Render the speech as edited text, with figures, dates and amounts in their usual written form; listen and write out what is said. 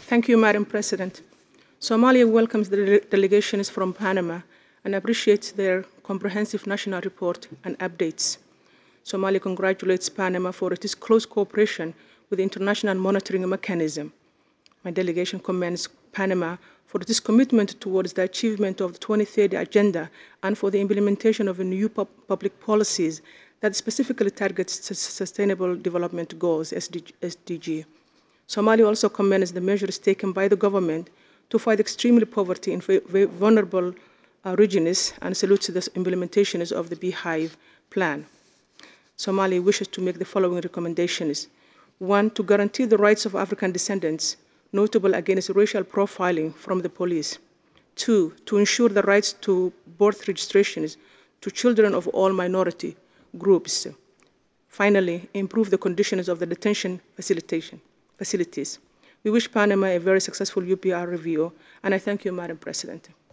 Thank you, Madam President. Somalia welcomes the delegations from Panama and appreciates their comprehensive national report and updates. Somalia congratulates Panama for its close cooperation with the International Monitoring Mechanism. My delegation commends Panama for its commitment towards the achievement of the 2030 Agenda and for the implementation of new public policies that specifically targets Sustainable Development Goals, SDG. Somalia also commends the measures taken by the government to fight extreme poverty in vulnerable regions and salutes the implementation of the Beehive Plan. Somalia wishes to make the following recommendations. One, to guarantee the rights of African descendants, notable against racial profiling from the police. Two, to ensure the rights to birth registrations to children of all minority groups. Finally, improve the conditions of the detention facilities. We wish Panama a very successful UPR review, and I thank you, Madam President.